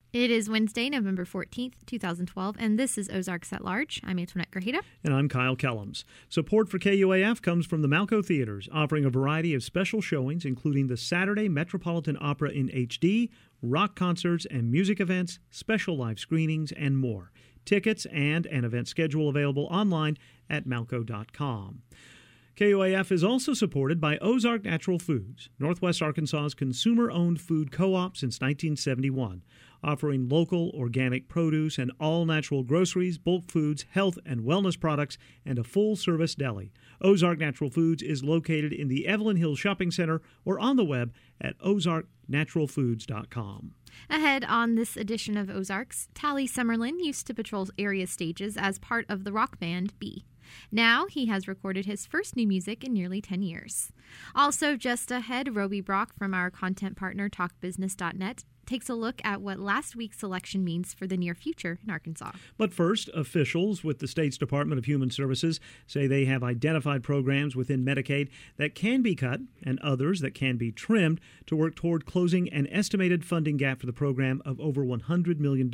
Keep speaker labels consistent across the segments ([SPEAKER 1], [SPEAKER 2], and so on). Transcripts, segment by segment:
[SPEAKER 1] It is Wednesday, November 14th, 2012, and this is Ozarks at Large. I'm Antoinette Grajeda.
[SPEAKER 2] And I'm Kyle Kellums. Support for KUAF comes from the Malco Theaters, offering a variety of special showings, including the Saturday Metropolitan Opera in HD, rock concerts and music events, special live screenings, and more. Tickets and an event schedule available online at malco.com. KUAF is also supported by Ozark Natural Foods, Northwest Arkansas's consumer-owned food co-op since 1971, offering local, organic produce and all-natural groceries, bulk foods, health and wellness products, and a full-service deli. Ozark Natural Foods is located in the Evelyn Hills Shopping Center or on the web at ozarknaturalfoods.com.
[SPEAKER 1] Ahead on this edition of Ozarks, Tally Summerlin used to patrol area stages as part of the rock band B. Now he has recorded his first new music in nearly 10 years. Also just ahead, Roby Brock from our content partner TalkBusiness.net takes a look at what last week's election means for the near future in Arkansas.
[SPEAKER 2] But first, officials with the state's Department of Human Services say they have identified programs within Medicaid that can be cut and others that can be trimmed to work toward closing an estimated funding gap for the program of over $100 million.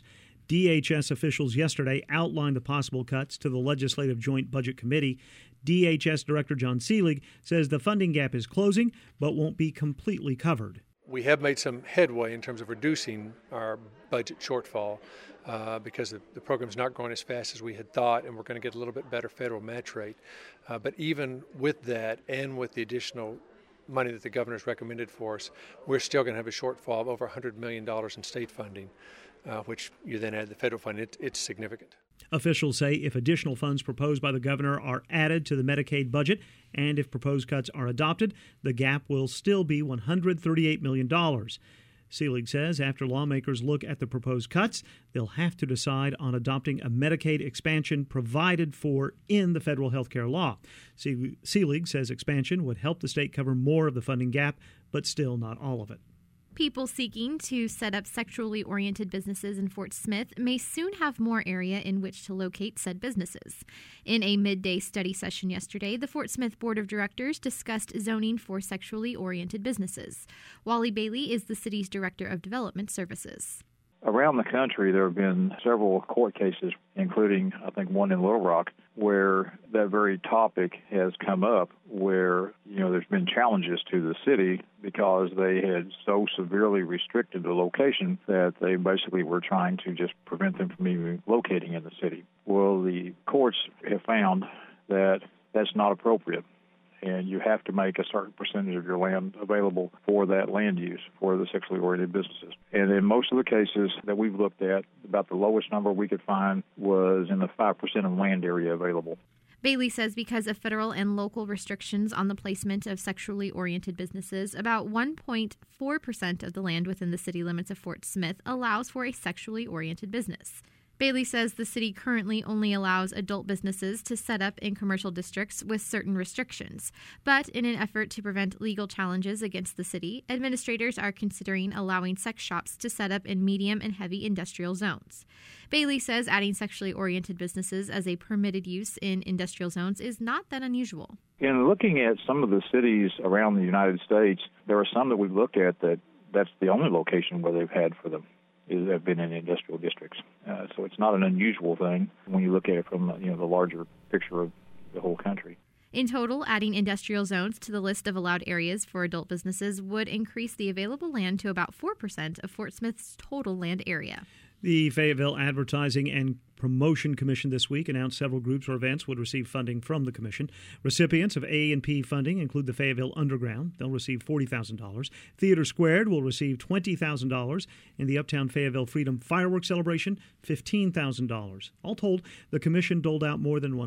[SPEAKER 2] DHS officials yesterday outlined the possible cuts to the Legislative Joint Budget Committee. DHS Director John Seelig says the funding gap is closing but won't be completely covered.
[SPEAKER 3] We have made some headway in terms of reducing our budget shortfall because the program's not going as fast as we had thought, and we're going to get a little bit better federal match rate. But even with that and with the additional money that the governor's recommended for us, we're still going to have a shortfall of over $100 million in state funding, which you then add the federal funding. It's significant.
[SPEAKER 2] Officials say if additional funds proposed by the governor are added to the Medicaid budget and if proposed cuts are adopted, the gap will still be $138 million. Seelig says after lawmakers look at the proposed cuts, they'll have to decide on adopting a Medicaid expansion provided for in the federal health care law. Seelig says expansion would help the state cover more of the funding gap, but still not all of it.
[SPEAKER 1] People seeking to set up sexually oriented businesses in Fort Smith may soon have more area in which to locate said businesses. In a midday study session yesterday, the Fort Smith Board of Directors discussed zoning for sexually oriented businesses. Wally Bailey is the city's Director of Development Services.
[SPEAKER 4] Around the country, there have been several court cases, including, I think, one in Little Rock, where that very topic has come up, where, there's been challenges to the city because they had so severely restricted the location that they basically were trying to just prevent them from even locating in the city. Well, the courts have found that that's not appropriate, and you have to make a certain percentage of your land available for that land use for the sexually oriented businesses. And in most of the cases that we've looked at, about the lowest number we could find was in the 5% of land area available.
[SPEAKER 1] Bailey says because of federal and local restrictions on the placement of sexually oriented businesses, about 1.4% of the land within the city limits of Fort Smith allows for a sexually oriented business. Bailey says the city currently only allows adult businesses to set up in commercial districts with certain restrictions. But in an effort to prevent legal challenges against the city, administrators are considering allowing sex shops to set up in medium and heavy industrial zones. Bailey says adding sexually oriented businesses as a permitted use in industrial zones is not that unusual.
[SPEAKER 4] In looking at some of the cities around the United States, there are some that we've looked at that's the only location where they've had for them. Have been in industrial districts. So it's not an unusual thing when you look at it from the larger picture of the whole country.
[SPEAKER 1] In total, adding industrial zones to the list of allowed areas for adult businesses would increase the available land to about 4% of Fort Smith's total land area.
[SPEAKER 2] The Fayetteville Advertising and Promotion Commission this week announced several groups or events would receive funding from the commission. Recipients of A&P funding include the Fayetteville Underground. They'll receive $40,000. Theater Squared will receive $20,000. And the Uptown Fayetteville Freedom Fireworks Celebration, $15,000. All told, the commission doled out more than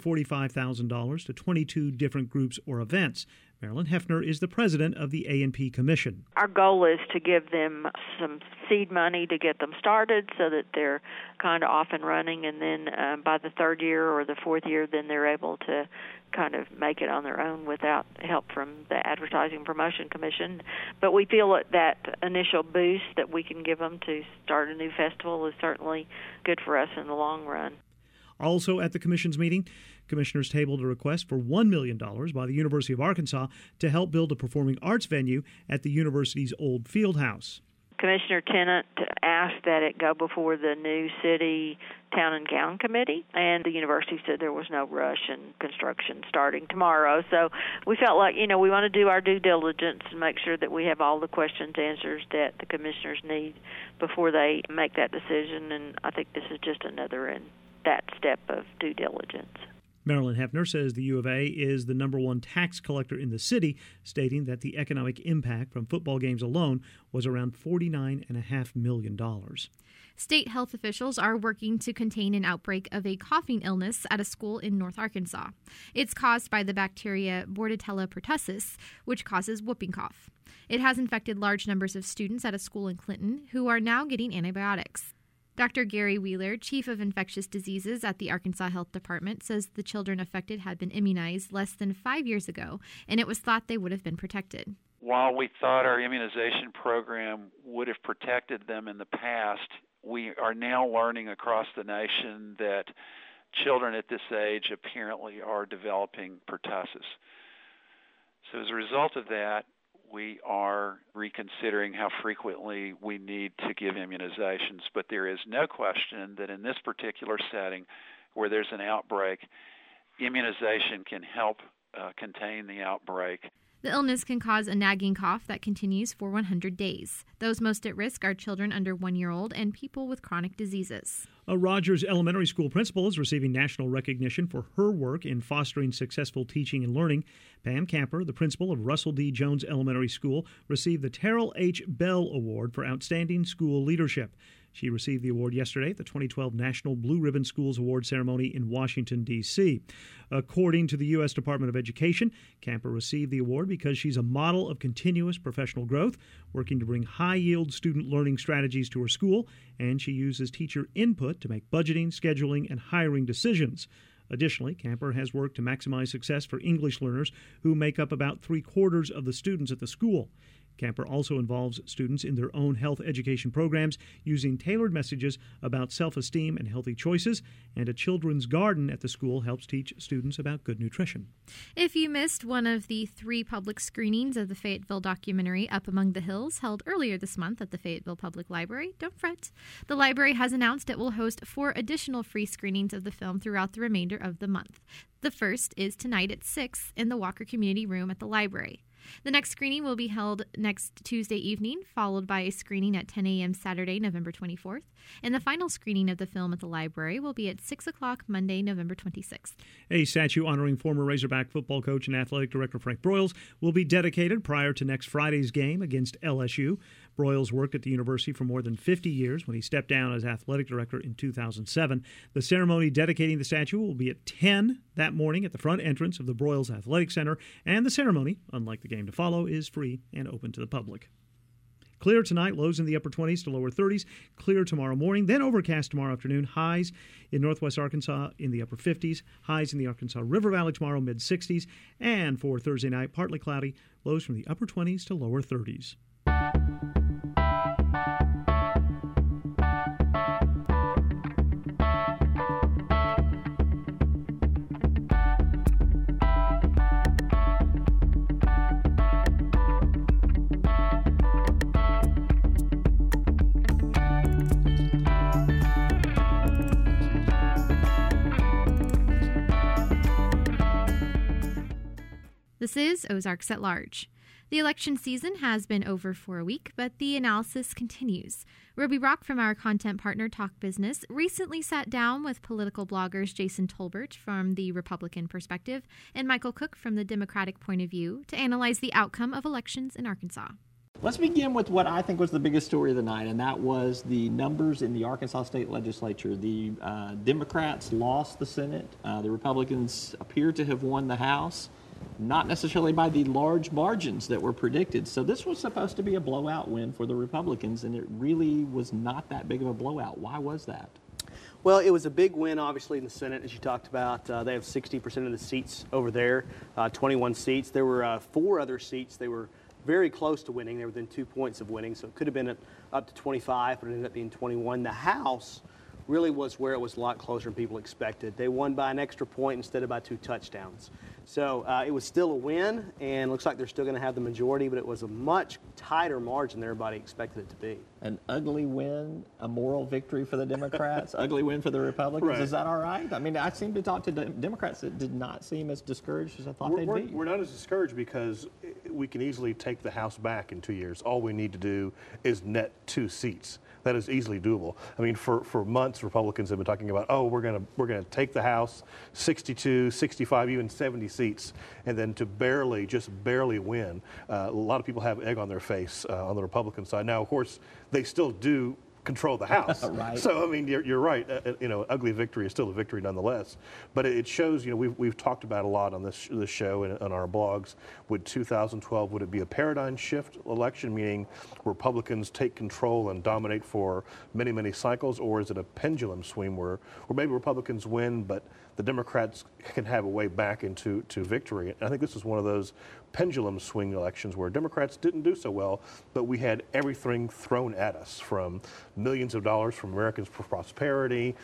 [SPEAKER 2] $145,000 to 22 different groups or events. Marilyn Hefner is the president of the A&P Commission.
[SPEAKER 5] Our goal is to give them some seed money to get them started so that they're kind of off and running, and then by the third year or the fourth year, then they're able to kind of make it on their own without help from the Advertising Promotion Commission. But we feel that initial boost that we can give them to start a new festival is certainly good for us in the long run.
[SPEAKER 2] Also at the commission's meeting, commissioners tabled a request for $1 million by the University of Arkansas to help build a performing arts venue at the university's old field house.
[SPEAKER 5] Commissioner Tennant asked that it go before the new city town and gown committee, and the university said there was no rush in construction starting tomorrow. So we felt like, we want to do our due diligence and make sure that we have all the questions answered that the commissioners need before they make that decision, and I think this is just another in that step of due diligence.
[SPEAKER 2] Marilyn Hefner says the U of A is the number one tax collector in the city, stating that the economic impact from football games alone was around $49.5 million.
[SPEAKER 1] State health officials are working to contain an outbreak of a coughing illness at a school in North Arkansas. It's caused by the bacteria Bordetella pertussis, which causes whooping cough. It has infected large numbers of students at a school in Clinton who are now getting antibiotics. Dr. Gary Wheeler, Chief of Infectious Diseases at the Arkansas Health Department, says the children affected had been immunized less than 5 years ago, and it was thought they would have been protected.
[SPEAKER 6] While we thought our immunization program would have protected them in the past, we are now learning across the nation that children at this age apparently are developing pertussis. So as a result of that, we are reconsidering how frequently we need to give immunizations. But there is no question that in this particular setting where there's an outbreak, immunization can help contain the outbreak.
[SPEAKER 1] The illness can cause a nagging cough that continues for 100 days. Those most at risk are children under 1 year old and people with chronic diseases.
[SPEAKER 2] A Rogers Elementary School principal is receiving national recognition for her work in fostering successful teaching and learning. Pam Camper, the principal of Russell D. Jones Elementary School, received the Terrell H. Bell Award for Outstanding School Leadership. She received the award yesterday at the 2012 National Blue Ribbon Schools Award ceremony in Washington, D.C. According to the U.S. Department of Education, Camper received the award because she's a model of continuous professional growth, working to bring high-yield student learning strategies to her school, and she uses teacher input to make budgeting, scheduling, and hiring decisions. Additionally, Camper has worked to maximize success for English learners who make up about 3/4 of the students at the school. Camper also involves students in their own health education programs using tailored messages about self-esteem and healthy choices, and a children's garden at the school helps teach students about good nutrition.
[SPEAKER 1] If you missed one of the 3 public screenings of the Fayetteville documentary Up Among the Hills held earlier this month at the Fayetteville Public Library, don't fret. The library has announced it will host 4 additional free screenings of the film throughout the remainder of the month. The first is tonight at 6 in the Walker Community Room at the library. The next screening will be held next Tuesday evening, followed by a screening at 10 a.m. Saturday, November 24th. And the final screening of the film at the library will be at 6 o'clock Monday, November 26th.
[SPEAKER 2] A statue honoring former Razorback football coach and athletic director Frank Broyles will be dedicated prior to next Friday's game against LSU. Broyles worked at the university for more than 50 years when he stepped down as athletic director in 2007. The ceremony dedicating the statue will be at 10 that morning at the front entrance of the Broyles Athletic Center, and the ceremony, unlike the game to follow, is free and open to the public. Clear tonight, lows in the upper 20s to lower 30s. Clear tomorrow morning, then overcast tomorrow afternoon. Highs in northwest Arkansas in the upper 50s. Highs in the Arkansas River Valley tomorrow, mid-60s. And for Thursday night, partly cloudy. Lows from the upper 20s to lower 30s.
[SPEAKER 1] This is Ozarks at Large. The election season has been over for a week, but the analysis continues. Ruby Rock from our content partner Talk Business recently sat down with political bloggers Jason Tolbert from the Republican perspective and Michael Cook from the Democratic point of view to analyze the outcome of elections in Arkansas.
[SPEAKER 7] Let's begin with what I think was the biggest story of the night, and that was the numbers in the Arkansas State Legislature. The Democrats lost the Senate. The Republicans appear to have won the House, not necessarily by the large margins that were predicted. So this was supposed to be a blowout win for the Republicans, and it really was not that big of a blowout. Why was that?
[SPEAKER 8] Well, it was a big win, obviously, in the Senate, as you talked about. They have 60% of the seats over there, 21 seats. There were 4 other seats they were very close to winning. They were within 2 points of winning, so it could have been up to 25, but it ended up being 21. The House really was where it was a lot closer than people expected. They won by an extra point instead of by 2 touchdowns. So it was still a win, and looks like they're still going to have the majority, but it was a much tighter margin than everybody expected it to be.
[SPEAKER 7] An ugly win, a moral victory for the Democrats, ugly win for the Republicans.
[SPEAKER 9] Right.
[SPEAKER 7] Is that all right? I mean, I seem to talk to Democrats that did not seem as discouraged as I thought they'd be.
[SPEAKER 9] We're not as discouraged because we can easily take the House back in 2 years. All we need to do is net 2 seats. That is easily doable. I mean, for months, Republicans have been talking about, oh, we're gonna take the House 62, 65, even 70 seats, and then to just barely win. A lot of people have egg on their face on the Republican side. Now, of course, they still do control the House.
[SPEAKER 7] Right.
[SPEAKER 9] So, I mean, you're right. Ugly victory is still a victory nonetheless. But it shows, we've talked about a lot on this show and on our blogs. Would 2012, would it be a paradigm shift election, meaning Republicans take control and dominate for many, many cycles, or is it a pendulum swing where maybe Republicans win, but the Democrats can have a way back into victory? And I think this is one of those pendulum swing elections where Democrats didn't do so well, but we had everything thrown at us, from millions of dollars from Americans for Prosperity,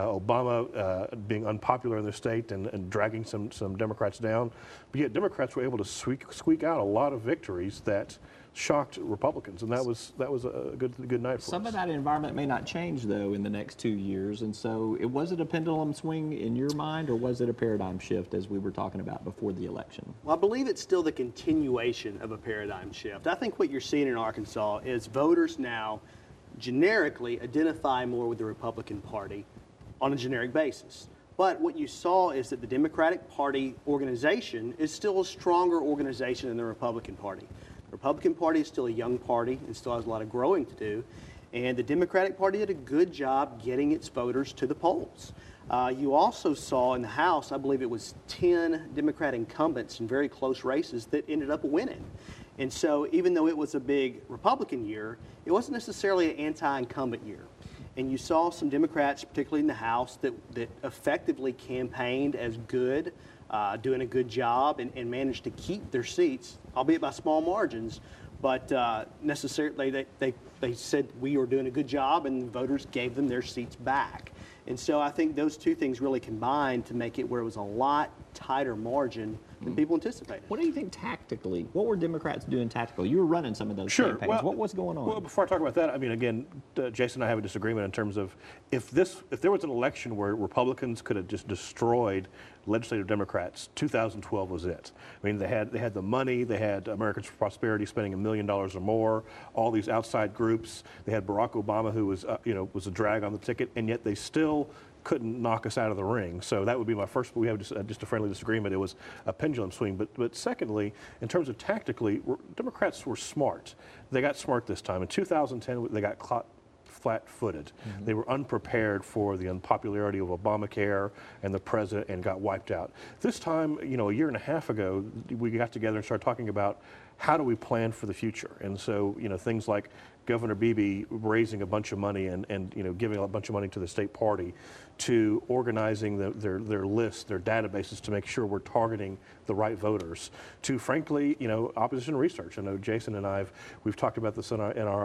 [SPEAKER 9] Obama being unpopular in the state and dragging some Democrats down. But yet Democrats were able to squeak out a lot of victories that shocked Republicans, and that was a good night for us.
[SPEAKER 7] Some of that environment may not change, though, in the next 2 years, and so was it a pendulum swing in your mind, or was it a paradigm shift, as we were talking about before the election?
[SPEAKER 8] Well, I believe it's still the continuation of a paradigm shift. I think what you're seeing in Arkansas is voters now generically identify more with the Republican Party on a generic basis. But what you saw is that the Democratic Party organization is still a stronger organization than the Republican Party. The Republican Party is still a young party and still has a lot of growing to do. And the Democratic Party did a good job getting its voters to the polls. You also saw in the House, I believe it was 10 Democrat incumbents in very close races that ended up winning. And so even though it was a big Republican year, it wasn't necessarily an anti-incumbent year. And you saw some Democrats, particularly in the House, that effectively campaigned as good, doing a good job, and managed to keep their seats, albeit by small margins. But necessarily, they said we were doing a good job, and the voters gave them their seats back. And so I think those two things really combined to make it where it was a lot tighter margin than people anticipated.
[SPEAKER 7] What do you think tactically? What were Democrats doing tactically? You were running some of those campaigns.
[SPEAKER 9] Well,
[SPEAKER 7] what was going on?
[SPEAKER 9] Well, before I talk about that, I mean, again, Jason and I have a disagreement in terms of if there was an election where Republicans could have just destroyed legislative Democrats, 2012 was it. I mean, they had the money, they had Americans for Prosperity spending $1 million or more, all these outside groups. They had Barack Obama, who was a drag on the ticket, and yet they still couldn't knock us out of the ring. So that would be my first. We have just a friendly disagreement. It was a pendulum swing. But secondly, in terms of tactically, Democrats were smart. They got smart this time. In 2010, they got caught flat-footed. Mm-hmm. They were unprepared for the unpopularity of Obamacare and the president and got wiped out. This time, a year and a half ago, we got together and started talking about how do we plan for the future. And so, things like Governor Beebe raising a bunch of money and giving a bunch of money to the state party, to organizing their lists, their databases to make sure we're targeting the right voters, to frankly, opposition research. I know Jason and we've talked about this on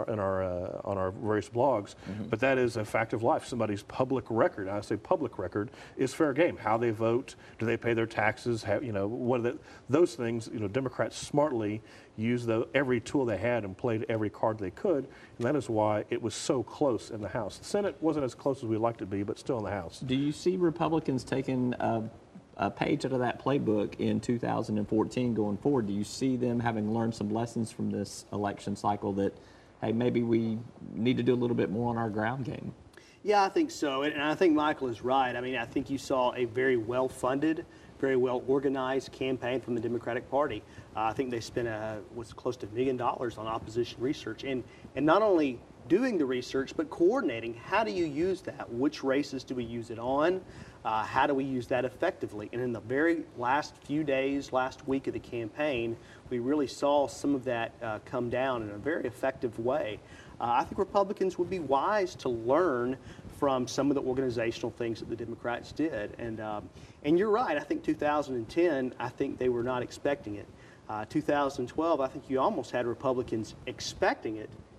[SPEAKER 9] our various blogs, mm-hmm. but that is a fact of life. Somebody's public record, and I say public record, is fair game. How they vote, do they pay their taxes? Those things. Democrats smartly used every tool they had and played every card they could, and that is why it was so close in the House. The Senate wasn't as close as we'd like it to be, but still in the House.
[SPEAKER 7] Do you see Republicans taking a page out of that playbook in 2014 going forward? Do you see them having learned some lessons from this election cycle that, hey, maybe we need to do a little bit more on our ground game?
[SPEAKER 8] Yeah, I think so. And I think Michael is right. I mean, I think you saw a very well-funded, very well-organized campaign from the Democratic Party. I think they spent was close to $1 million on opposition research. And not only doing the research, but coordinating. How do you use that? Which races do we use it on? How do we use that effectively? And in the very last few days, last week of the campaign, we really saw some of that come down in a very effective way. I think Republicans would be wise to learn from some of the organizational things that the Democrats did. And you're right. I think 2010, I think they were not expecting it. 2012, I think you almost had Republicans expecting it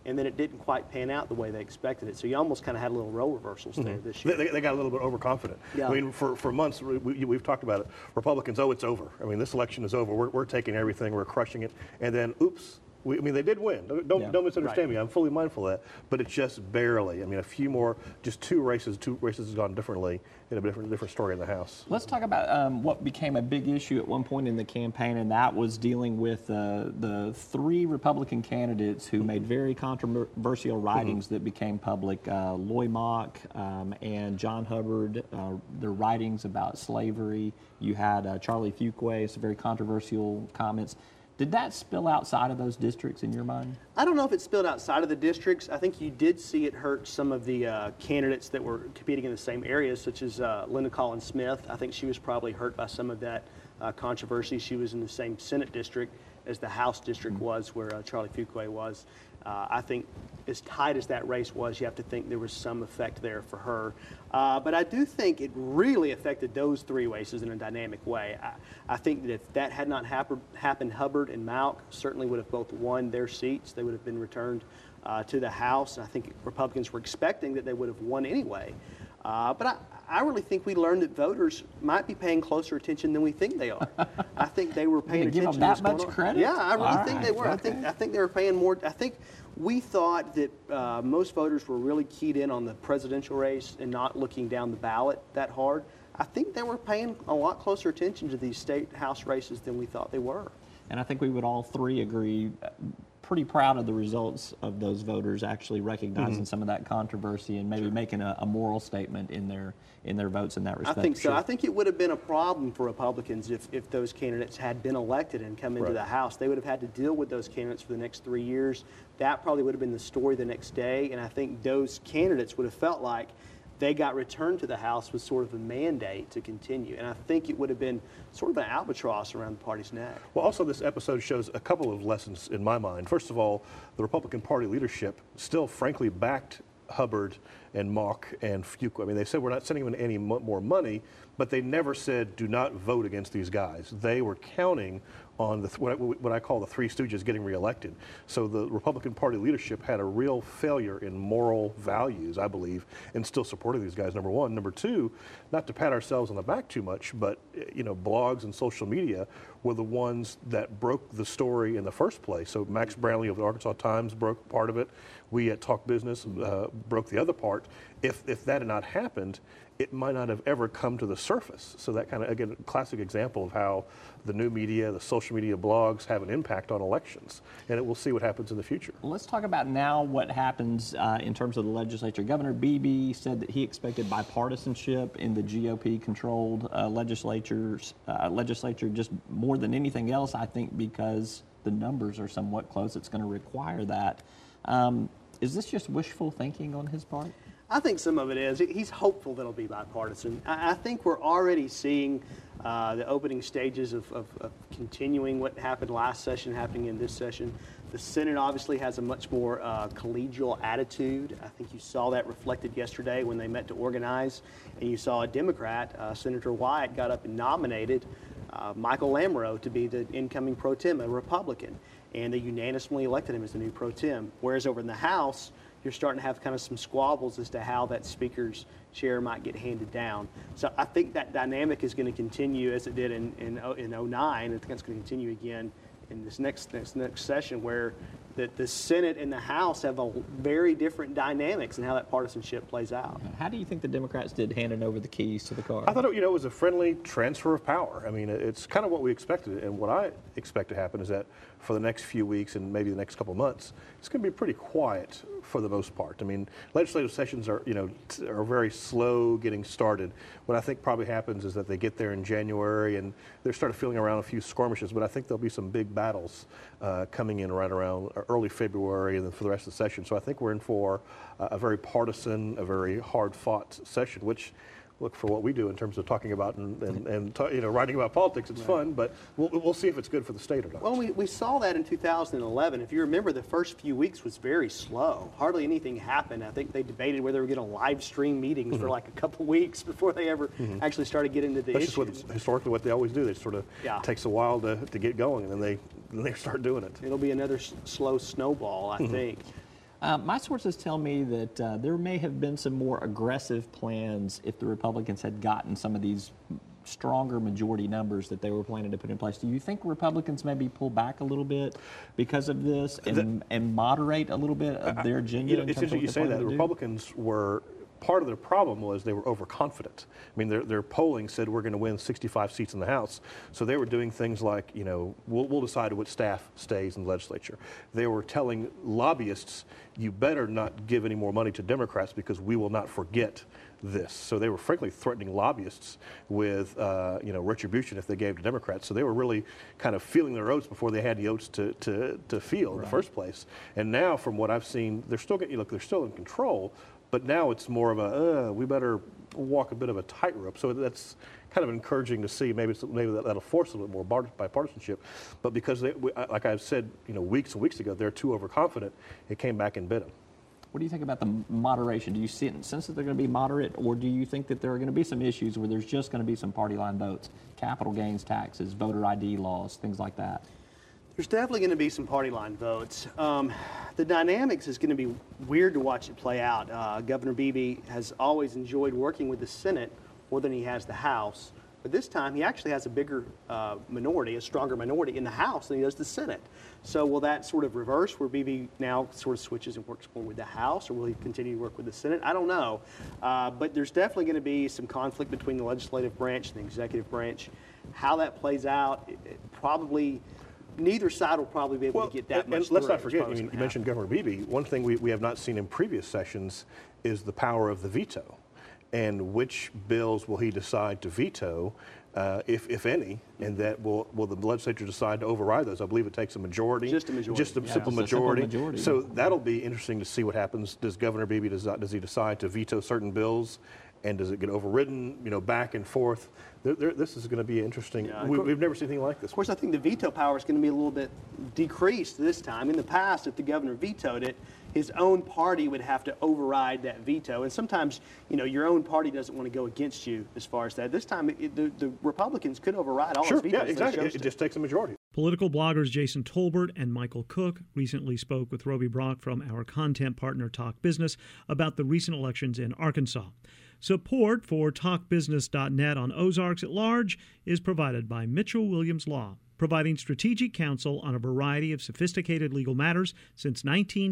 [SPEAKER 8] and then it didn't quite pan out the way they expected it. So you almost kind of had a little role reversals there this year.
[SPEAKER 9] They got a little bit overconfident.
[SPEAKER 8] Yeah.
[SPEAKER 9] I mean, for months, we've talked about it. Republicans, it's over. I mean, this election is over. We're taking everything. We're crushing it. And then, oops. They did win. Don't misunderstand me. I'm fully mindful of that. But it's just barely. I mean, a few more, just two races has gone differently in a different story in the House.
[SPEAKER 7] Let's talk about what became a big issue at one point in the campaign, and that was dealing with the three Republican candidates who made very controversial writings that became public. Loy Mock and John Hubbard, their writings about slavery. You had Charlie Fuqua, some very controversial comments. Did that spill outside of those districts in your mind?
[SPEAKER 8] I don't know if it spilled outside of the districts. I think you did see it hurt some of the candidates that were competing in the same areas, such as Linda Collins Smith. I think she was probably hurt by some of that controversy. She was in the same Senate district as the House district was, where Charlie Fuqua was. I think as tight as that race was, you have to think there was some effect there for her. But I do think it really affected those three races in a dynamic way. I think that if that had not happened, Hubbard and Malk certainly would have both won their seats. They would have been returned to the House. I think Republicans were expecting that they would have won anyway. But I really think we learned that voters might be paying closer attention than we think they are. I think they were paying attention.
[SPEAKER 7] Give them that much credit?
[SPEAKER 8] Yeah, I really think they were.
[SPEAKER 7] Okay.
[SPEAKER 8] I think they were paying more. I think we thought that most voters were really keyed in on the presidential race and not looking down the ballot that hard. I think they were paying a lot closer attention to these state house races than we thought they were.
[SPEAKER 7] And I think we would all three agree, pretty proud of the results of those voters actually recognizing some of that controversy and maybe making a moral statement in their votes in that respect.
[SPEAKER 8] I think so. I think it would have been a problem for Republicans if those candidates had been elected and come into the House. They would have had to deal with those candidates for the next 3 years. That probably would have been the story the next day, and I think those candidates would have felt like they got returned to the House with sort of a mandate to continue. And I think it would have been sort of an albatross around the party's neck.
[SPEAKER 9] Well, also this episode shows a couple of lessons in my mind. First of all, the Republican Party leadership still frankly backed Hubbard and Mock and Fuqua. I mean, they said we're not sending them any more money, but they never said do not vote against these guys. They were counting on what I call the Three Stooges getting reelected. So the Republican Party leadership had a real failure in moral values, I believe, and still supported these guys, number one. Number two, not to pat ourselves on the back too much, but blogs and social media were the ones that broke the story in the first place. So Max Brownlee of the Arkansas Times broke part of it. We at Talk Business broke the other part. If that had not happened, it might not have ever come to the surface. So that kind of, again, classic example of how the new media, the social media blogs have an impact on elections. And we'll see what happens in the future.
[SPEAKER 7] Let's talk about now what happens in terms of the legislature. Governor Beebe said that he expected bipartisanship in the GOP-controlled legislature just more than anything else, I think, because the numbers are somewhat close. It's going to require that. Is this just wishful thinking on his part?
[SPEAKER 8] I think some of it is. He's hopeful that it'll be bipartisan. I think we're already seeing the opening stages of continuing what happened last session happening in this session. The Senate obviously has a much more collegial attitude. I think you saw that reflected yesterday when they met to organize, and you saw a Democrat, Senator Wyatt, got up and nominated Michael Lamoureux to be the incoming pro tem, a Republican, and they unanimously elected him as the new pro tem. Whereas over in the House, you're starting to have kind of some squabbles as to how that speaker's chair might get handed down. So I think that dynamic is going to continue as it did in 09. I think it's going to continue again in this next session, where the Senate and the House have a very different dynamics and how that partisanship plays out.
[SPEAKER 7] How do you think the Democrats did handing over the keys to the car?
[SPEAKER 9] I thought it was a friendly transfer of power. I mean, it's kind of what we expected, and what I expect to happen is that for the next few weeks and maybe the next couple of months, it's going to be pretty quiet for the most part. I mean, legislative sessions are very slow getting started. What I think probably happens is that they get there in January and they start feeling around a few skirmishes, but I think there'll be some big battles coming in right around early February and then for the rest of the session. So I think we're in for a very partisan, a very hard-fought session, which, look, for what we do in terms of talking about and writing about politics, it's fun, but we'll see if it's good for the state or not.
[SPEAKER 8] Well, we saw that in 2011. If you remember, the first few weeks was very slow. Hardly anything happened. I think they debated whether they were going to live stream meetings for like a couple weeks before they ever actually started getting into the issues.
[SPEAKER 9] That's just historically what they always do. They sort of takes a while to get going, and then they start doing it.
[SPEAKER 8] It'll be another slow snowball, I think.
[SPEAKER 7] My sources tell me that there may have been some more aggressive plans if the Republicans had gotten some of these stronger majority numbers that they were planning to put in place. Do you think Republicans maybe pull back a little bit because of this and moderate a little bit of their agenda?
[SPEAKER 9] It's interesting you say that. The Republicans were, part of their problem was they were overconfident. I mean, their polling said we're going to win 65 seats in the House. So they were doing things like, we'll decide what staff stays in the legislature. They were telling lobbyists, you better not give any more money to Democrats because we will not forget this. So they were frankly threatening lobbyists with retribution if they gave to Democrats. So they were really kind of feeling their oats before they had the oats to feel in the first place. And now, from what I've seen, they're still they're still in control, but now it's more of a we better walk a bit of a tightrope. So that's kind of encouraging to see. Maybe that'll force a little bit more bipartisanship. But because like I've said, weeks and weeks ago, they're too overconfident. It came back and bit them.
[SPEAKER 7] What do you think about the moderation? Do you sense that they're going to be moderate, or do you think that there are going to be some issues where there's just going to be some party line votes, capital gains taxes, voter ID laws, things like that?
[SPEAKER 8] There's definitely going to be some party line votes. The dynamics is going to be weird to watch it play out. Governor Beebe has always enjoyed working with the Senate more than he has the House. But this time, he actually has a bigger minority, a stronger minority in the House than he does the Senate. So will that sort of reverse, where Beebe now sort of switches and works more with the House, or will he continue to work with the Senate? I don't know. But there's definitely going to be some conflict between the legislative branch and the executive branch. How that plays out, probably neither side will probably be able to get that much.
[SPEAKER 9] And let's not forget, you mentioned Governor Beebe. One thing we have not seen in previous sessions is the power of the veto. And which bills will he decide to veto, if any, and that will the legislature decide to override those? I believe it takes a majority.
[SPEAKER 8] Just a majority.
[SPEAKER 9] Just a simple majority. So that'll be interesting to see what happens. Does Governor Beebe, does he decide to veto certain bills? And does it get overridden, back and forth? This is going to be interesting. Yeah, we've never seen anything like this.
[SPEAKER 8] Of course, I think the veto power is going to be a little bit decreased this time. In the past, if the governor vetoed it, his own party would have to override that veto. And sometimes, your own party doesn't want to go against you as far as that. This time, the Republicans could override all those vetoes.
[SPEAKER 9] Yeah, exactly. It just takes a majority.
[SPEAKER 2] Political bloggers Jason Tolbert and Michael Cook recently spoke with Roby Brock from our content partner Talk Business about the recent elections in Arkansas. Support for TalkBusiness.net on Ozarks at Large is provided by Mitchell Williams Law, providing strategic counsel on a variety of sophisticated legal matters since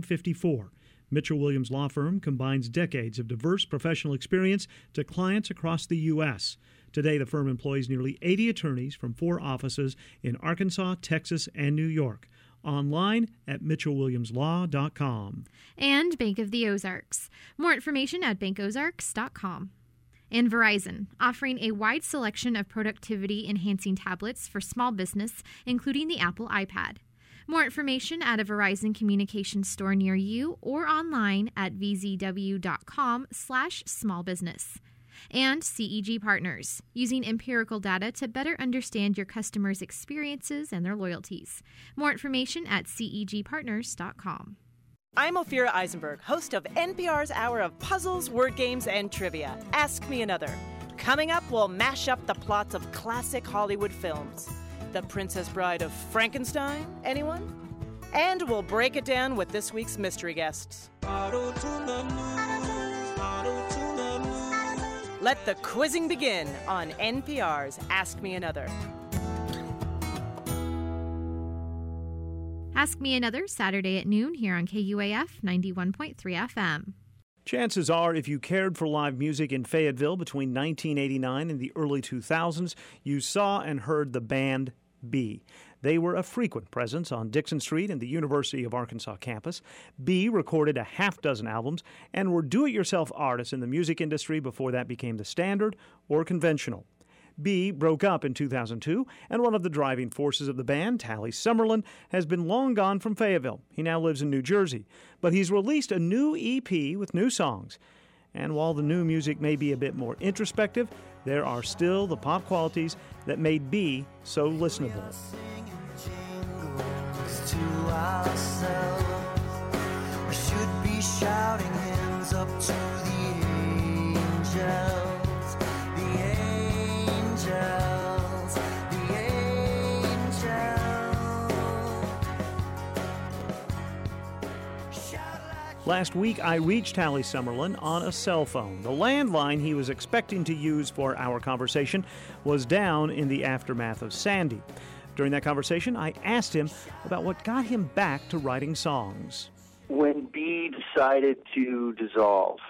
[SPEAKER 2] 1954. Mitchell Williams Law Firm combines decades of diverse professional experience to clients across the U.S. Today, the firm employs nearly 80 attorneys from 4 offices in Arkansas, Texas, and New York. Online at mitchellwilliamslaw.com.
[SPEAKER 1] And Bank of the Ozarks. More information at bankozarks.com. And Verizon, offering a wide selection of productivity-enhancing tablets for small business, including the Apple iPad. More information at a Verizon communications store near you or online at vzw.com/smallbusiness. And CEG Partners, using empirical data to better understand your customers' experiences and their loyalties. More information at cegpartners.com.
[SPEAKER 10] I'm Ophira Eisenberg, host of NPR's hour of puzzles, word games, and trivia. Ask Me Another. Coming up, we'll mash up the plots of classic Hollywood films. The Princess Bride of Frankenstein? Anyone? And we'll break it down with this week's mystery guests. Let the quizzing begin on NPR's Ask Me Another.
[SPEAKER 1] Ask Me Another, Saturday at noon here on KUAF 91.3 FM.
[SPEAKER 2] Chances are, if you cared for live music in Fayetteville between 1989 and the early 2000s, you saw and heard the band Bee. They were a frequent presence on Dixon Street and the University of Arkansas campus. Bee recorded a half-dozen albums and were do-it-yourself artists in the music industry before that became the standard or conventional. Bee broke up in 2002, and one of the driving forces of the band, Tally Summerlin, has been long gone from Fayetteville. He now lives in New Jersey, but he's released a new EP with new songs. And while the new music may be a bit more introspective, there are still the pop qualities that made Bee so listenable.
[SPEAKER 11] We should be shouting hands up to the angels, the angels, the angels.
[SPEAKER 2] Last week, I reached Tally Summerlin on a cell phone. The landline he was expecting to use for our conversation was down in the aftermath of Sandy. During that conversation, I asked him about what got him back to writing songs.
[SPEAKER 12] When B decided to dissolve,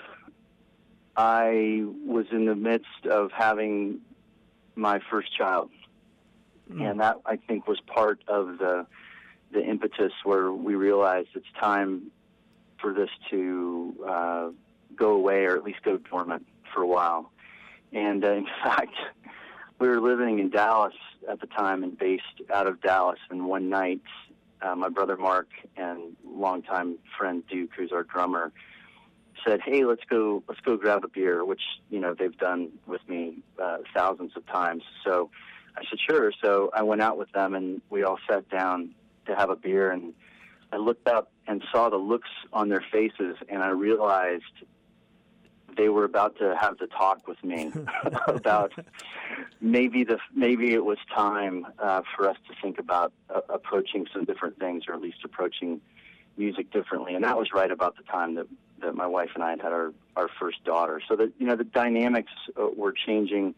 [SPEAKER 12] I was in the midst of having my first child. And that, I think, was part of the impetus where we realized it's time for this to go away, or at least go dormant for a while. And in fact, we were living in Dallas at the time and based out of Dallas. And one night, my brother Mark and longtime friend Duke, who's our drummer, said, "Hey, let's go grab a beer," which, you know, they've done with me thousands of times. So I said, sure. So I went out with them and we all sat down to have a beer, and I looked up and saw the looks on their faces, and I realized they were about to have the talk with me about maybe it was time for us to think about approaching some different things, or at least approaching music differently. And that was right about the time that my wife and I had our first daughter. So that, you know, the dynamics were changing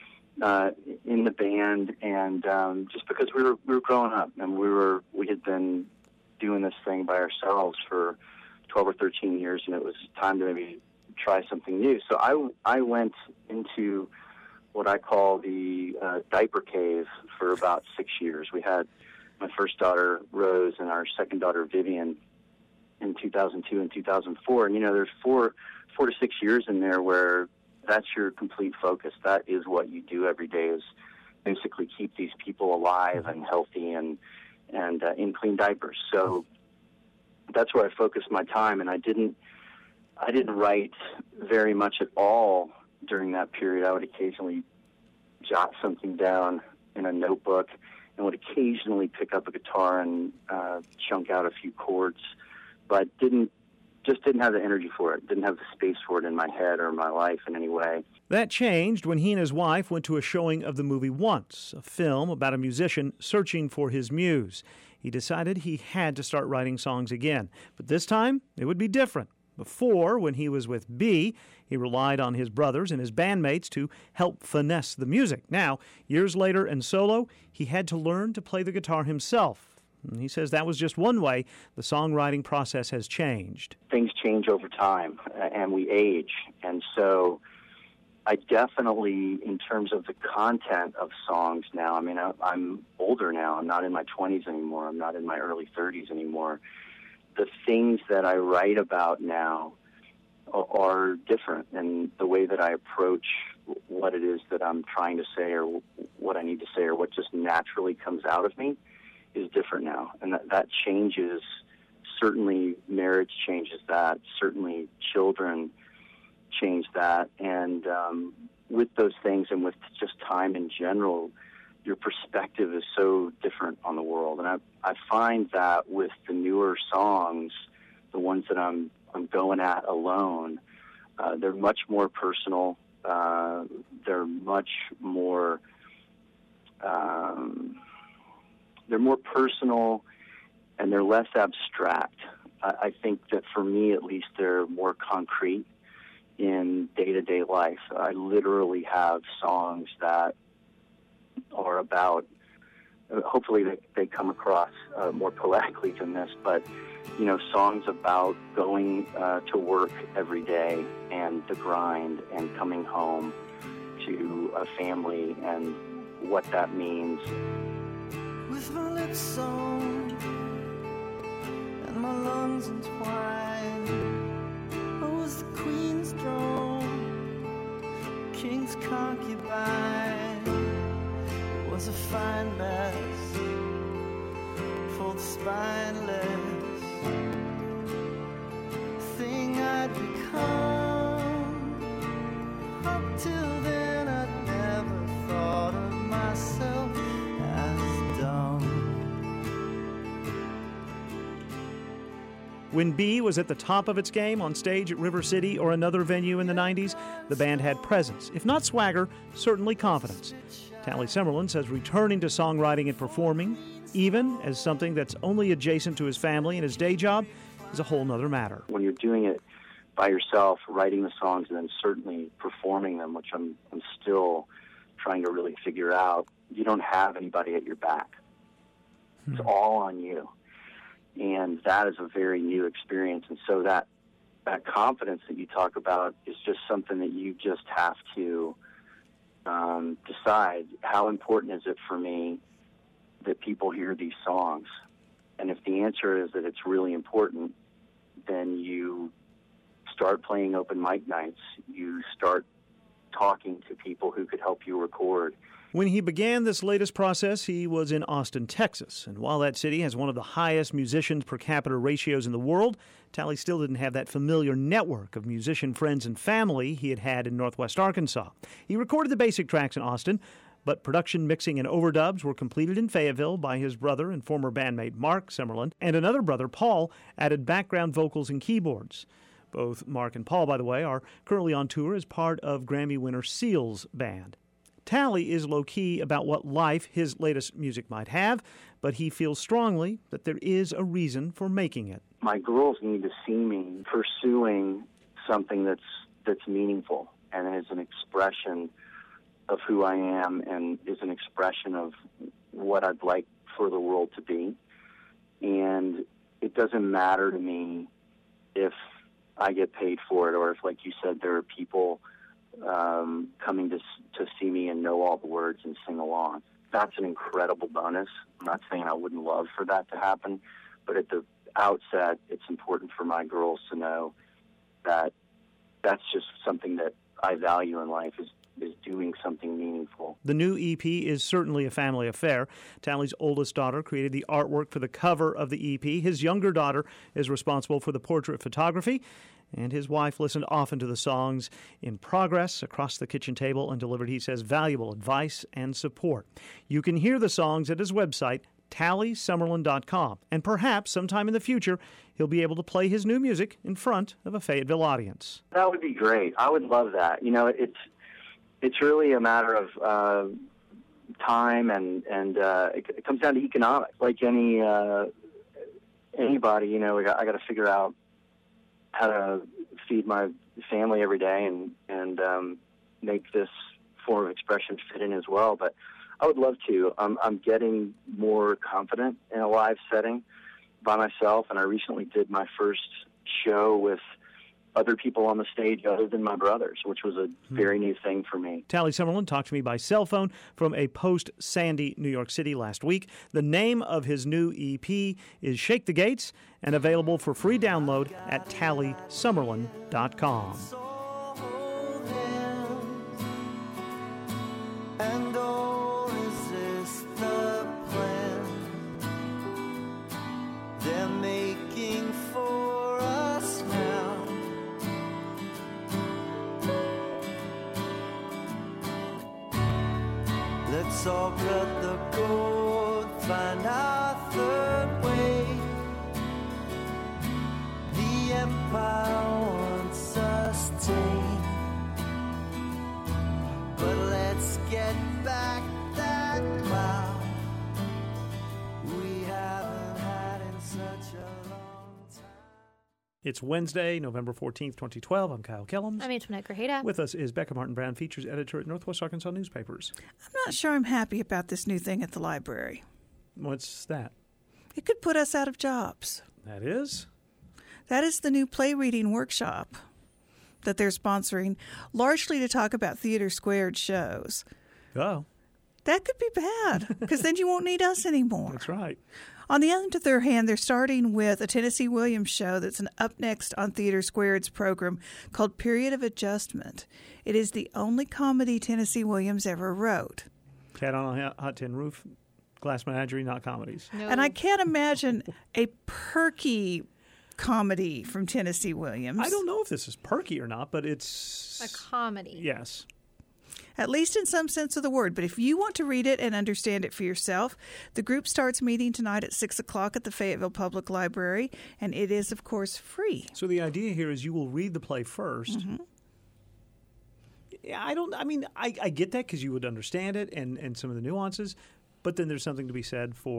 [SPEAKER 12] in the band, and just because we were growing up, and we had been doing this thing by ourselves for 12 or 13 years, and it was time to maybe try something new. So I went into what I call the diaper cave for about 6 years. We had my first daughter, Rose, and our second daughter, Vivian, in 2002 and 2004. And, you know, there's four to 6 years in there where that's your complete focus. That is what you do every day, is basically keep these people alive and healthy and in clean diapers. So that's where I focused my time, and I didn't write very much at all during that period. I would occasionally jot something down in a notebook and would occasionally pick up a guitar and chunk out a few chords, but didn't have the energy for it, didn't have the space for it in my head or my life in any way.
[SPEAKER 2] That changed when he and his wife went to a showing of the movie Once, a film about a musician searching for his muse. He decided he had to start writing songs again, but this time it would be different. Before, when he was with B, he relied on his brothers and his bandmates to help finesse the music. Now, years later and solo, he had to learn to play the guitar himself. And he says that was just one way the songwriting process has changed.
[SPEAKER 12] Things change over time, and we age. And so I definitely, in terms of the content of songs now, I mean, I'm older now. I'm not in my 20s anymore. I'm not in my early 30s anymore. The things that I write about now are different, and the way that I approach what it is that I'm trying to say, or what I need to say, or what just naturally comes out of me is different now. And that changes. Certainly marriage changes that. Certainly children change that. And with those things, and with just time in general, your perspective is so different on the world. And I find that with the newer songs, the ones that I'm going at alone, they're much more personal. They're much more personal, and they're less abstract. I think that for me, at least, they're more concrete in day-to-day life. I literally have songs that are about, hopefully they come across more poetically than this, but, you know, songs about going to work every day and the grind and coming home to a family and what that means.
[SPEAKER 11] With my lips sewn and my lungs entwined, I was the queen's drone, king's concubine. It was a fine mess for the spineless thing I'd become. Up till then I'd never thought of myself as dumb.
[SPEAKER 2] When B was at the top of its game on stage at River City or another venue in the 90s, the band had presence. If not swagger, certainly confidence. Tally Summerlin says returning to songwriting and performing, even as something that's only adjacent to his family and his day job, is a whole nother matter.
[SPEAKER 12] When you're doing it by yourself, writing the songs and then certainly performing them, which I'm still trying to really figure out, you don't have anybody at your back. It's all on you. And that is a very new experience. And so that confidence that you talk about is just something that you just have to decide, how important is it for me that people hear these songs? And if the answer is that it's really important, then you start playing open mic nights. You start talking to people who could help you record.
[SPEAKER 2] When he began this latest process, he was in Austin, Texas. And while that city has one of the highest musicians per capita ratios in the world, Tally still didn't have that familiar network of musician friends and family he had had in Northwest Arkansas. He recorded the basic tracks in Austin, but production, mixing, and overdubs were completed in Fayetteville by his brother and former bandmate Mark Summerlin, and another brother, Paul, added background vocals and keyboards. Both Mark and Paul, by the way, are currently on tour as part of Grammy winner Seal's band. Tally is low-key about what life his latest music might have, but he feels strongly that there is a reason for making it.
[SPEAKER 12] My girls need to see me pursuing something that's meaningful and is an expression of who I am and is an expression of what I'd like for the world to be. And it doesn't matter to me if I get paid for it or if, like you said, there are people coming to see me and know all the words and sing along. That's an incredible bonus. I'm not saying I wouldn't love for that to happen, but at the outset, it's important for my girls to know that that's just something that I value in life, is doing something meaningful.
[SPEAKER 2] The new EP is certainly a family affair. Tally's oldest daughter created the artwork for the cover of the EP. His younger daughter is responsible for the portrait photography, and his wife listened often to the songs in progress across the kitchen table and delivered, he says, valuable advice and support. You can hear the songs at his website, TallySummerlin.com, and perhaps sometime in the future he'll be able to play his new music in front of a Fayetteville audience.
[SPEAKER 12] That would be great. I would love that. You know, it's really a matter of time, and it comes down to economics. Like anybody, you know, I got to figure out how to feed my family every day and make this form of expression fit in as well. But I would love to. I'm getting more confident in a live setting by myself, and I recently did my first show with other people on the stage other than my brothers, which was a very new thing for me.
[SPEAKER 2] Tally Summerlin talked to me by cell phone from a post-Sandy New York City last week. The name of his new EP is Shake the Gates, and available for free download at TallySummerlin.com.
[SPEAKER 11] And oh, is this the plan they're making for us now? Let's all cut the cord, find our third way. The empire wants us tame, but let's get back that cloud we haven't had in such a long time.
[SPEAKER 2] It's Wednesday, November 14th, 2012. I'm Kyle Kellums.
[SPEAKER 13] I'm Antoinette Grajeda.
[SPEAKER 2] With us is Becca Martin Brown, features editor at Northwest Arkansas Newspapers.
[SPEAKER 14] I'm not sure I'm happy about this new thing at the library.
[SPEAKER 2] What's that?
[SPEAKER 14] It could put us out of jobs.
[SPEAKER 2] That is?
[SPEAKER 14] That is the new play reading workshop that they're sponsoring, largely to talk about Theater Squared shows.
[SPEAKER 2] Oh.
[SPEAKER 14] That could be bad, because then you won't need us anymore.
[SPEAKER 2] That's right.
[SPEAKER 14] On the other hand, they're starting with a Tennessee Williams show that's up next on Theater Squared's program called Period of Adjustment. It is the only comedy Tennessee Williams ever wrote.
[SPEAKER 2] Cat on a Hot Tin Roof, Glass Menagerie, not comedies.
[SPEAKER 14] No. And I can't imagine a perky comedy from Tennessee Williams.
[SPEAKER 2] I don't know if this is perky or not, but it's
[SPEAKER 13] a comedy.
[SPEAKER 2] Yes.
[SPEAKER 14] At least in some sense of the word. But if you want to read it and understand it for yourself, the group starts meeting tonight at 6 o'clock at the Fayetteville Public Library, and it is, of course, free.
[SPEAKER 2] So the idea here is you will read the play first.
[SPEAKER 14] Mm-hmm.
[SPEAKER 2] Yeah, I get that because you would understand it and some of the nuances, but then there's something to be said for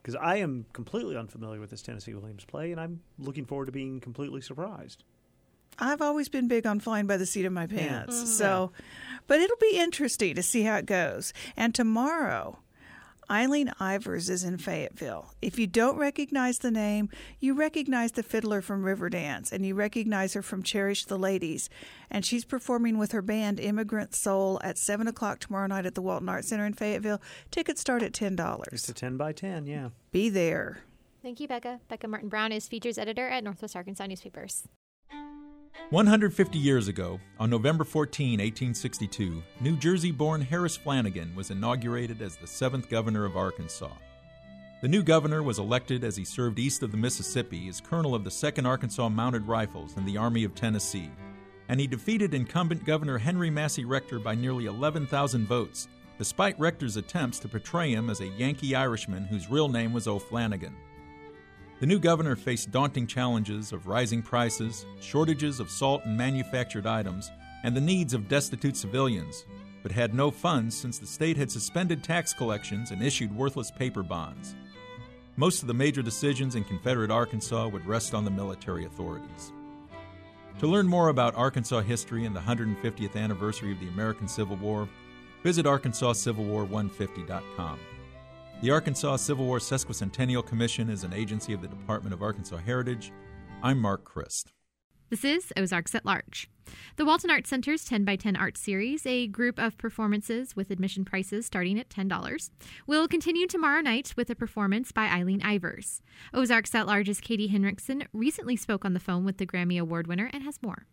[SPEAKER 2] Because I am completely unfamiliar with this Tennessee Williams play, and I'm looking forward to being completely surprised.
[SPEAKER 14] I've always been big on flying by the seat of my pants. But it'll be interesting to see how it goes. And tomorrow, Eileen Ivers is in Fayetteville. If you don't recognize the name, you recognize the fiddler from Riverdance, and you recognize her from Cherish the Ladies. And she's performing with her band Immigrant Soul at 7 o'clock tomorrow night at the Walton Arts Center in Fayetteville. Tickets start at $10.
[SPEAKER 2] It's a 10 by 10, yeah.
[SPEAKER 14] Be there.
[SPEAKER 13] Thank you, Becca. Becca Martin-Brown is features editor at Northwest Arkansas Newspapers.
[SPEAKER 15] 150 years ago, on November 14, 1862, New Jersey-born Harris Flanagan was inaugurated as the 7th governor of Arkansas. The new governor was elected as he served east of the Mississippi as colonel of the 2nd Arkansas Mounted Rifles in the Army of Tennessee, and he defeated incumbent Governor Henry Massey Rector by nearly 11,000 votes, despite Rector's attempts to portray him as a Yankee Irishman whose real name was O'Flanagan. The new governor faced daunting challenges of rising prices, shortages of salt and manufactured items, and the needs of destitute civilians, but had no funds since the state had suspended tax collections and issued worthless paper bonds. Most of the major decisions in Confederate Arkansas would rest on the military authorities. To learn more about Arkansas history and the 150th anniversary of the American Civil War, visit ArkansasCivilWar150.com. The Arkansas Civil War Sesquicentennial Commission is an agency of the Department of Arkansas Heritage. I'm Mark Christ.
[SPEAKER 1] This is Ozarks at Large. The Walton Arts Center's 10 by 10 Art Series, a group of performances with admission prices starting at $10, will continue tomorrow night with a performance by Eileen Ivers. Ozarks at Large's Katie Henriksen recently spoke on the phone with the Grammy Award winner and has more.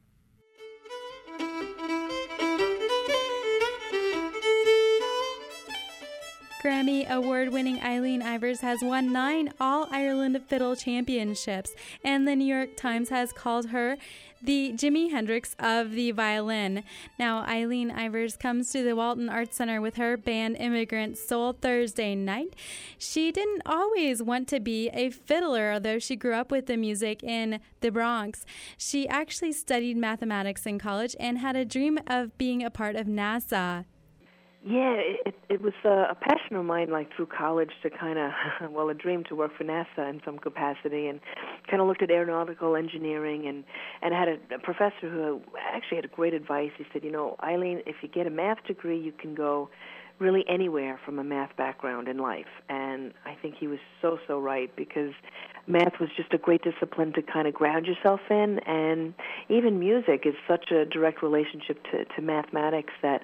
[SPEAKER 16] Grammy Award-winning Eileen Ivers has won 9 All-Ireland Fiddle Championships, and the New York Times has called her the Jimi Hendrix of the violin. Now, Eileen Ivers comes to the Walton Arts Center with her band Immigrant Soul Thursday night. She didn't always want to be a fiddler, although she grew up with the music in the Bronx. She actually studied mathematics in college and had a dream of being a part of NASA.
[SPEAKER 17] Yeah, it was a passion of mine, like through college, to kind of, a dream to work for NASA in some capacity, and kind of looked at aeronautical engineering, and I had a professor who actually had great advice. He said, Eileen, if you get a math degree, you can go really anywhere from a math background in life. And I think he was so right, because math was just a great discipline to kind of ground yourself in, and even music is such a direct relationship to mathematics that,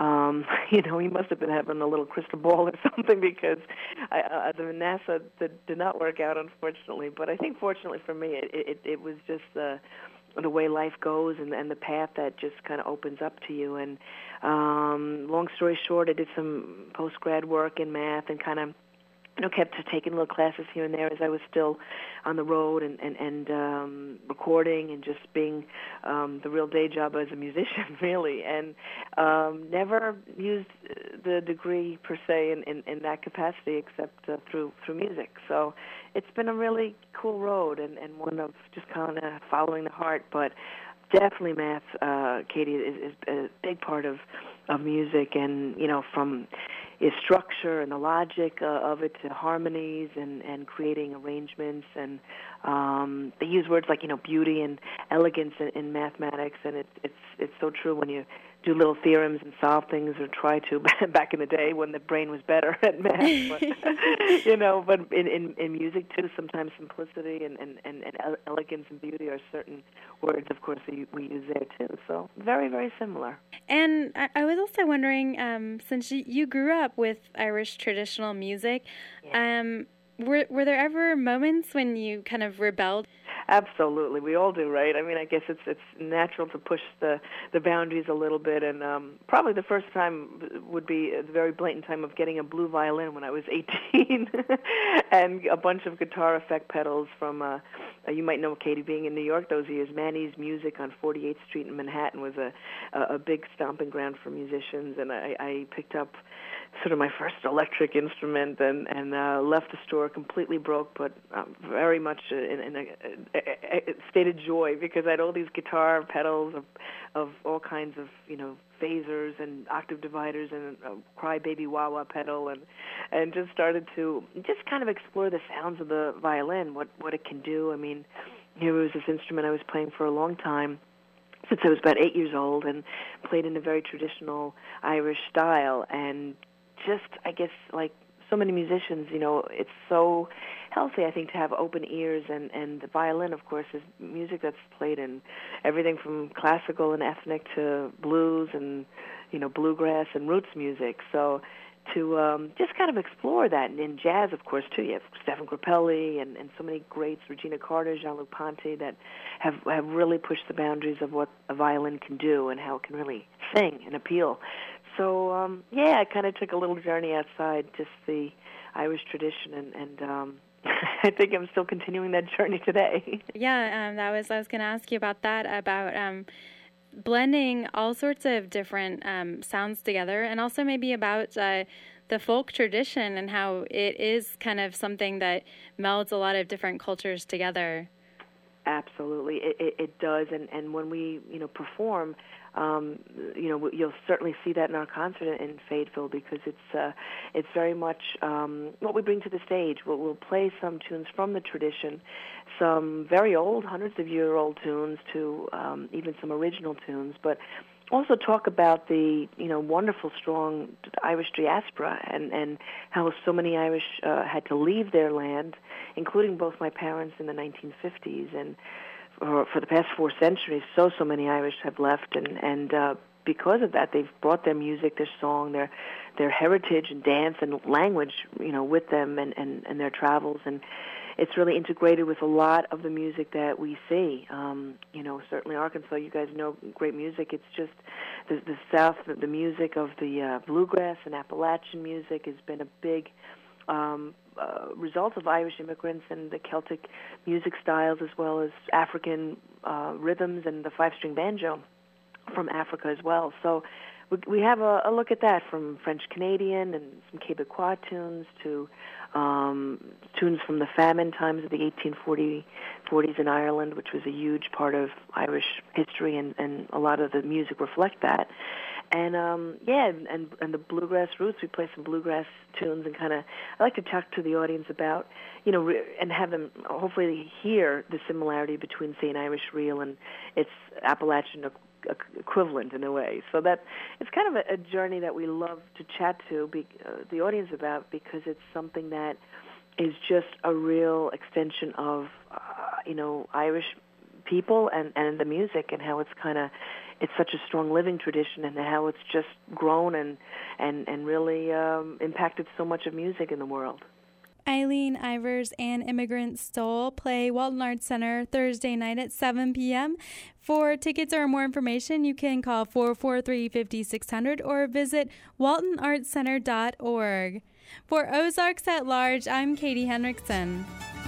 [SPEAKER 17] he must have been having a little crystal ball or something, because the NASA did not work out, unfortunately. But I think fortunately for me, it was just the way life goes, and the path that just kind of opens up to you. And long story short, I did some post-grad work in math and kind of kept taking little classes here and there as I was still on the road and recording and just being the real day job as a musician, really, and never used the degree per se in that capacity except through music. So it's been a really cool road and one of just kind of following the heart, but definitely math, Katie, is a big part of music, and from its structure and the logic of it to harmonies and creating arrangements, and they use words like beauty and elegance in mathematics, and it's so true when you do little theorems and solve things, or try to back in the day when the brain was better at math. But, but in music too, sometimes simplicity and elegance and beauty are certain words, of course, that we use there too. So very, very similar.
[SPEAKER 16] And I was also wondering, since you grew up with Irish traditional music, were there ever moments when you kind of rebelled?
[SPEAKER 17] Absolutely, we all do, right? I mean, I guess it's natural to push the boundaries a little bit, and probably the first time would be the very blatant time of getting a blue violin when I was 18, and a bunch of guitar effect pedals from You might know Katie being in New York those years. Manny's Music on 48th Street in Manhattan was a big stomping ground for musicians, and I picked up sort of my first electric instrument and left the store completely broke, but very much in a state of joy because I had all these guitar pedals of all kinds of, phasers and octave dividers and a crybaby wah-wah pedal and just started to just kind of explore the sounds of the violin, what it can do. I mean, here was this instrument I was playing for a long time, since I was about 8 years old, and played in a very traditional Irish style. And just, I guess, like so many musicians, it's so healthy, I think, to have open ears. And the violin, of course, is music that's played in everything from classical and ethnic to blues and, bluegrass and roots music. So to just kind of explore that. And in jazz, of course, too, you have Stephen Grappelli and so many greats, Regina Carter, Jean-Luc Ponty, that have really pushed the boundaries of what a violin can do and how it can really sing and appeal. So, I kind of took a little journey outside just the Irish tradition, and I think I'm still continuing that journey today.
[SPEAKER 16] Yeah, I was going to ask you about that, about blending all sorts of different sounds together, and also maybe about the folk tradition and how it is kind of something that melds a lot of different cultures together. Absolutely, it does, and when we perform, you'll certainly see that in our concert in Fayetteville, because it's very much what we bring to the stage. We'll play some tunes from the tradition, some very old, hundreds-of-year-old tunes to even some original tunes, but also talk about the wonderful, strong Irish diaspora and how so many Irish had to leave their land, including both my parents in the 1950s, and for the past 4 centuries, so many Irish have left, and because of that, they've brought their music, their song, their heritage and dance and language, with them and their travels, and it's really integrated with a lot of the music that we see. Certainly Arkansas, you guys know great music. It's just the South, the music of the bluegrass and Appalachian music has been a big result of Irish immigrants and the Celtic music styles, as well as African rhythms and the 5-string banjo from Africa as well. So we have a look at that, from French Canadian and some Quebecois tunes to tunes from the famine times of the 1840s in Ireland, which was a huge part of Irish history, and a lot of the music reflect that. And and the bluegrass roots. We play some bluegrass tunes, and I like to talk to the audience about, and have them hopefully hear the similarity between, say, an Irish reel and its Appalachian equivalent in a way. So that it's kind of a journey that we love to chat to the audience about, because it's something that is just a real extension of Irish people and the music, and how it's such a strong living tradition, and how it's just grown and really impacted so much of music in the world. Eileen Ivers and Immigrant Soul play Walton Arts Center Thursday night at 7 p.m. For tickets or more information, you can call 443-5600 or visit waltonartscenter.org. For Ozarks at Large, I'm Katie Henriksen.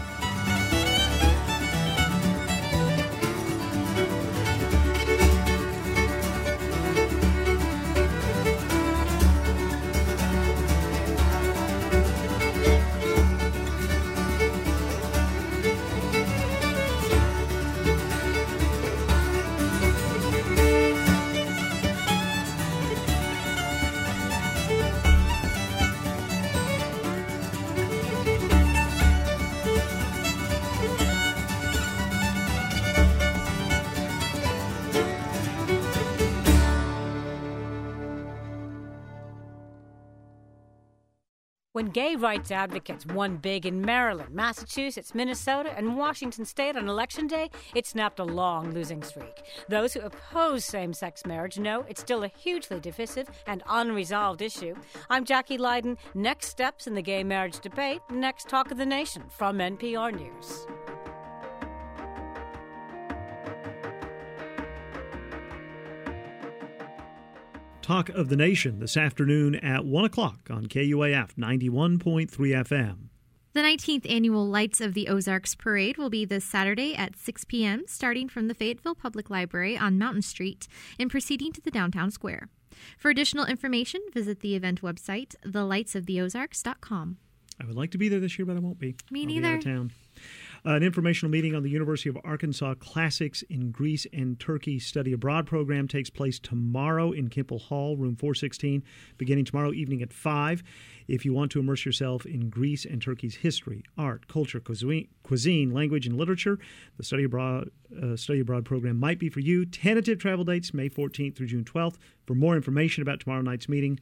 [SPEAKER 18] When gay rights advocates won big in Maryland, Massachusetts, Minnesota, and Washington state on Election Day, it snapped a long losing streak. Those who oppose same-sex marriage know it's still a hugely divisive and unresolved issue. I'm Jackie Leiden. Next steps in the gay marriage debate, next Talk of the Nation from NPR News.
[SPEAKER 2] Talk of the Nation this afternoon at 1 o'clock on KUAF 91.3 FM.
[SPEAKER 1] The 19th annual Lights of the Ozarks Parade will be this Saturday at 6 p.m., starting from the Fayetteville Public Library on Mountain Street and proceeding to the downtown square. For additional information, visit the event website, thelightsoftheozarks.com.
[SPEAKER 2] I would like to be there this year, but I won't be.
[SPEAKER 1] Me
[SPEAKER 2] I'll
[SPEAKER 1] neither.
[SPEAKER 2] Be out of town. An informational meeting on the University of Arkansas Classics in Greece and Turkey Study Abroad program takes place tomorrow in Kimple Hall, room 416, beginning tomorrow evening at 5. If you want to immerse yourself in Greece and Turkey's history, art, culture, cuisine, language, and literature, the Study Abroad program might be for you. Tentative travel dates, May 14th through June 12th. For more information about tomorrow night's meeting,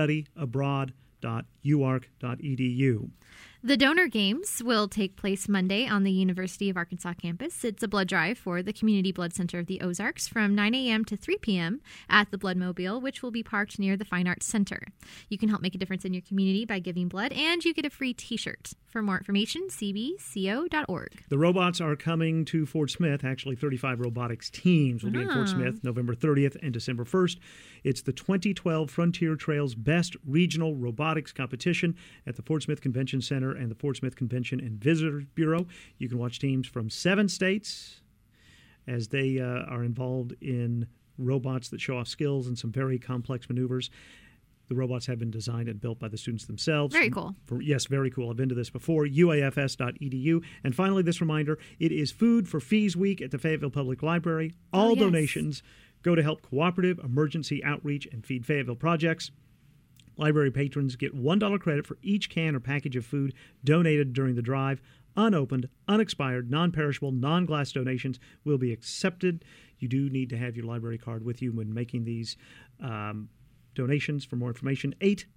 [SPEAKER 2] studyabroad.uark.edu.
[SPEAKER 1] The Donor Games will take place Monday on the University of Arkansas campus. It's a blood drive for the Community Blood Center of the Ozarks from 9 a.m. to 3 p.m. at the Bloodmobile, which will be parked near the Fine Arts Center. You can help make a difference in your community by giving blood, and you get a free T-shirt. For more information, cbco.org.
[SPEAKER 2] The robots are coming to Fort Smith. Actually, 35 robotics teams will be in Fort Smith November 30th and December 1st. It's the 2012 Frontier Trails Best Regional Robotics Competition at the Fort Smith Convention Center and the Fort Smith Convention and Visitors Bureau. You can watch teams from 7 states as they are involved in robots that show off skills and some very complex maneuvers. The robots have been designed and built by the students themselves.
[SPEAKER 1] Very cool.
[SPEAKER 2] Yes, very cool. I've been to this before. UAFS.edu. And finally, this reminder, it is Food for Fees Week at the Fayetteville Public Library. All donations go to help cooperative emergency outreach and Feed Fayetteville projects. Library patrons get $1 credit for each can or package of food donated during the drive. Unopened, unexpired, non-perishable, non-glass donations will be accepted. You do need to have your library card with you when making these donations. For more information,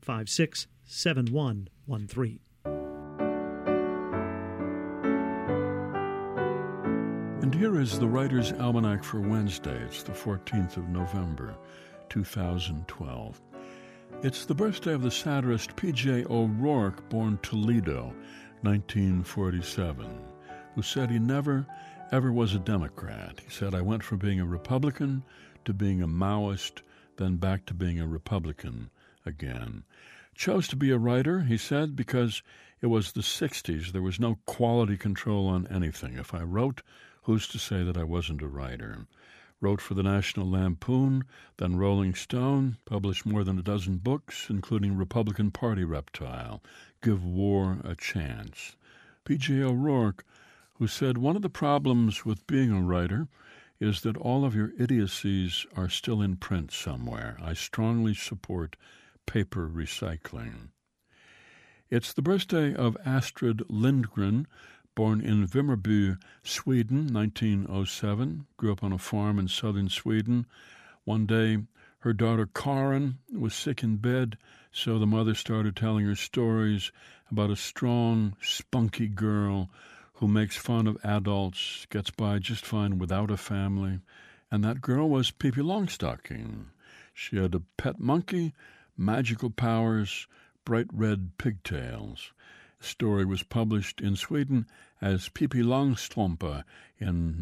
[SPEAKER 2] 856-7113.
[SPEAKER 19] And here is the Writer's Almanac for Wednesday. It's the 14th of November, 2012. It's the birthday of the satirist P.J. O'Rourke, born Toledo, 1947, who said he never, ever was a Democrat. He said, I went from being a Republican to being a Maoist, then back to being a Republican again. Chose to be a writer, he said, because it was the 60s. There was no quality control on anything. If I wrote, who's to say that I wasn't a writer? Wrote for the National Lampoon, then Rolling Stone, published more than a dozen books, including Republican Party Reptile, Give War a Chance. P.J. O'Rourke, who said, one of the problems with being a writer is that all of your idiocies are still in print somewhere. I strongly support paper recycling. It's the birthday of Astrid Lindgren, born in Vimmerby, Sweden, 1907, grew up on a farm in southern Sweden. One day, her daughter Karin was sick in bed, so the mother started telling her stories about a strong, spunky girl who makes fun of adults, gets by just fine without a family. And that girl was Pippi Longstocking. She had a pet monkey, magical powers, bright red pigtails. The story was published in Sweden as Pippi Longstrump in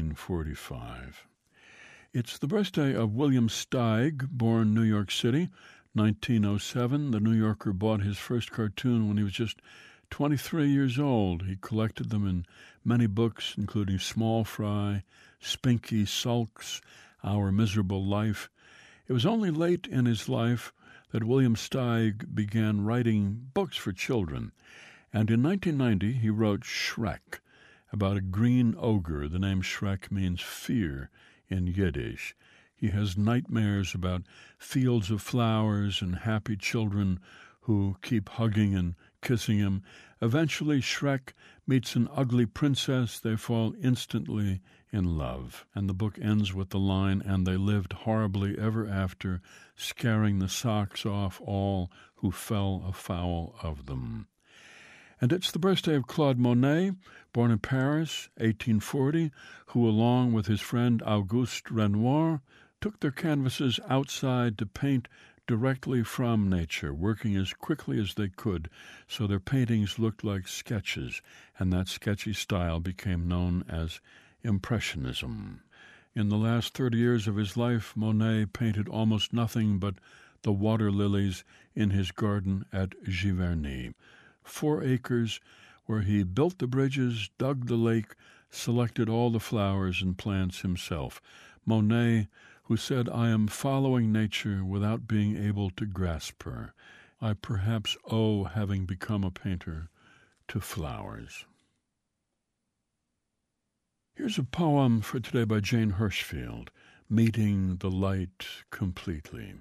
[SPEAKER 19] 1945. It's the birthday of William Steig, born New York City, 1907. The New Yorker bought his first cartoon when he was just 23 years old. He collected them in many books, including Small Fry, Spinky Sulks, Our Miserable Life. It was only late in his life that William Steig began writing books for children. And in 1990, he wrote Shrek, about a green ogre. The name Shrek means fear in Yiddish. He has nightmares about fields of flowers and happy children who keep hugging and kissing him. Eventually, Shrek meets an ugly princess. They fall instantly in love. And the book ends with the line, and they lived horribly ever after, scaring the socks off all who fell afoul of them. And it's the birthday of Claude Monet, born in Paris, 1840, who, along with his friend Auguste Renoir, took their canvases outside to paint directly from nature, working as quickly as they could, so their paintings looked like sketches, and that sketchy style became known as Impressionism. In the last 30 years of his life, Monet painted almost nothing but the water lilies in his garden at Giverny. 4 acres where he built the bridges, dug the lake, selected all the flowers and plants himself. Monet, who said, "I am following nature without being able to grasp her. I perhaps owe having become a painter to flowers." Here's a poem for today by Jane Hirschfield, Meeting the Light Completely.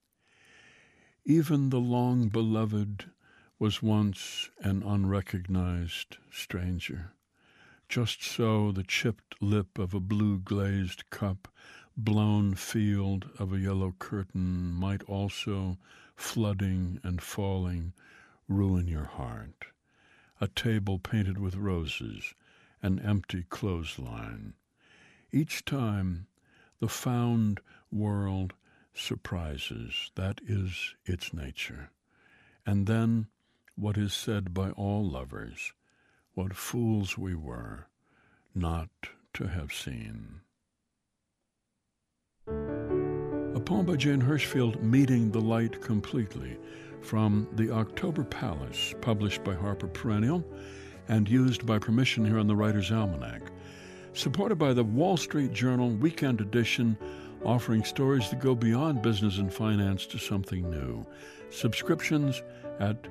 [SPEAKER 19] Even the long-beloved was once an unrecognized stranger. Just so the chipped lip of a blue-glazed cup, blown field of a yellow curtain might also, flooding and falling, ruin your heart. A table painted with roses, an empty clothesline. Each time, the found world surprises. That is its nature. And then, what is said by all lovers, what fools we were not to have seen. A poem by Jane Hirschfield, Meeting the Light Completely, from The October Palace, published by Harper Perennial, and used by permission here on the Writer's Almanac. Supported by the Wall Street Journal Weekend Edition, offering stories that go beyond business and finance to something new. Subscriptions at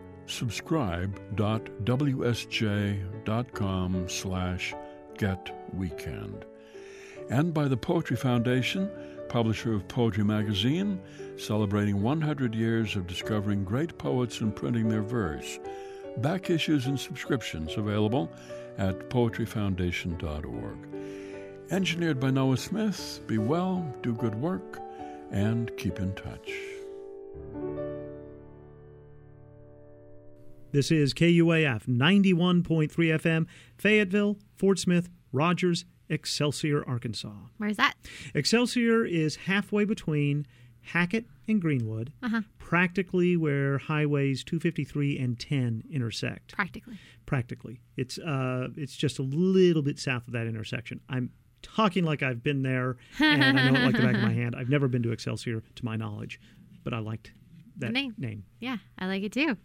[SPEAKER 19] subscribe.wsj.com/getweekend. And by the Poetry Foundation, publisher of Poetry Magazine, celebrating 100 years of discovering great poets and printing their verse. Back issues and subscriptions available at poetryfoundation.org. Engineered by Noah Smith. Be well, do good work, and keep in touch.
[SPEAKER 2] This is KUAF 91.3 FM, Fayetteville, Fort Smith, Rogers, Excelsior, Arkansas.
[SPEAKER 1] Where's that?
[SPEAKER 2] Excelsior is halfway between Hackett and Greenwood, practically where highways 253 and 10 intersect. Practically. It's just a little bit south of that intersection. I'm talking like I've been there, and I know it like the back of my hand. I've never been to Excelsior, to my knowledge, but I liked that name.
[SPEAKER 1] Yeah, I like it too.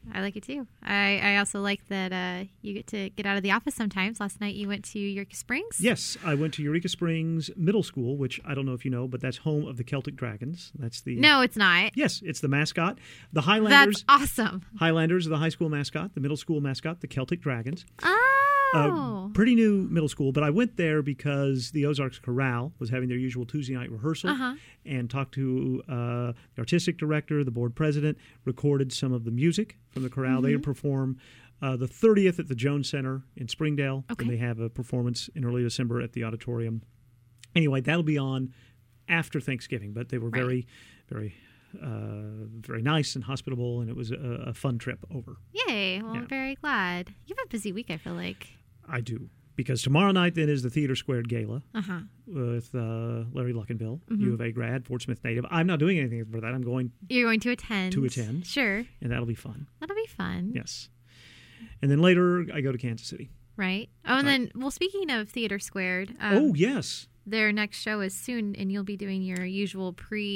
[SPEAKER 1] I also like that you get to get out of the office sometimes. Last night you went to Eureka Springs.
[SPEAKER 2] Yes, I went to Eureka Springs Middle School, which I don't know if you know, but that's home of the Celtic Dragons.
[SPEAKER 1] No, it's not.
[SPEAKER 2] Yes, it's the mascot. The Highlanders.
[SPEAKER 1] That's awesome.
[SPEAKER 2] Highlanders are the high school mascot. The middle school mascot, the Celtic Dragons.
[SPEAKER 1] Oh.
[SPEAKER 2] Pretty new middle school, but I went there because the Ozarks Chorale was having their usual Tuesday night rehearsal and talked to the artistic director, the board president, recorded some of the music from the chorale. They perform the 30th at the Jones Center in Springdale, and they have a performance in early December at the auditorium. Anyway, that'll be on after Thanksgiving, but they were very, very nice and hospitable, and it was a fun trip over.
[SPEAKER 1] Yay. Well, I'm very glad. You have a busy week, I feel like.
[SPEAKER 2] I do. Because tomorrow night then is the Theater Squared Gala with Larry Luckenbill, U of A grad, Fort Smith native. I'm not doing anything for that.
[SPEAKER 1] You're going to attend. Sure.
[SPEAKER 2] And that'll be fun.
[SPEAKER 1] Yes.
[SPEAKER 2] And then later I go to Kansas City.
[SPEAKER 1] Right. Oh, and then, speaking of Theater Squared.
[SPEAKER 2] Yes.
[SPEAKER 1] Their next show is soon, and you'll be doing your usual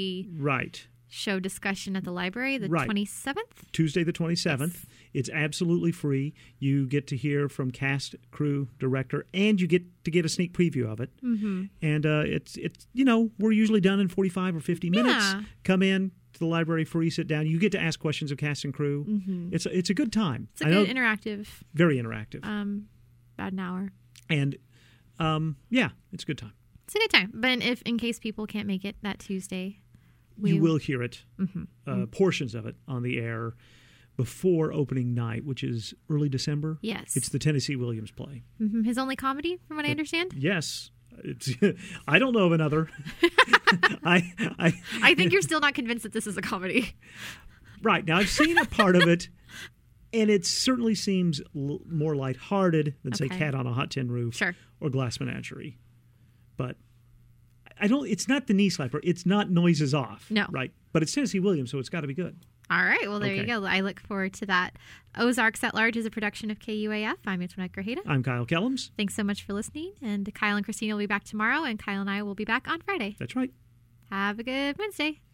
[SPEAKER 1] show discussion at the library, the 27th?
[SPEAKER 2] Tuesday the 27th. Yes. It's absolutely free. You get to hear from cast, crew, director, and you get to get a sneak preview of it. And it's we're usually done in 45 or 50 minutes. Come in to the library free, sit down. You get to ask questions of cast and crew. It's a good time.
[SPEAKER 1] It's good interactive.
[SPEAKER 2] Very interactive.
[SPEAKER 1] About an hour.
[SPEAKER 2] And it's a good time.
[SPEAKER 1] It's a good time. But if in case people can't make it that Tuesday,
[SPEAKER 2] you will hear it, portions of it, on the air before opening night, which is early December.
[SPEAKER 1] Yes.
[SPEAKER 2] It's the Tennessee Williams play.
[SPEAKER 1] His only comedy, from what I understand?
[SPEAKER 2] Yes. I don't know of another.
[SPEAKER 1] I think you're still not convinced that this is a comedy.
[SPEAKER 2] Right. Now, I've seen a part of it, and it certainly seems more lighthearted than, say, Cat on a Hot Tin Roof or Glass Menagerie. But it's not the knee slapper. It's not Noises Off.
[SPEAKER 1] No.
[SPEAKER 2] Right. But it's Tennessee Williams, so it's got to be good.
[SPEAKER 1] All right. Well, there you go. I look forward to that. Ozarks at Large is a production of KUAF. I'm Antoinette Grajeda.
[SPEAKER 2] I'm Kyle Kellums.
[SPEAKER 1] Thanks so much for listening. And Kyle and Christina will be back tomorrow, and Kyle and I will be back on Friday.
[SPEAKER 2] That's right.
[SPEAKER 1] Have a good Wednesday.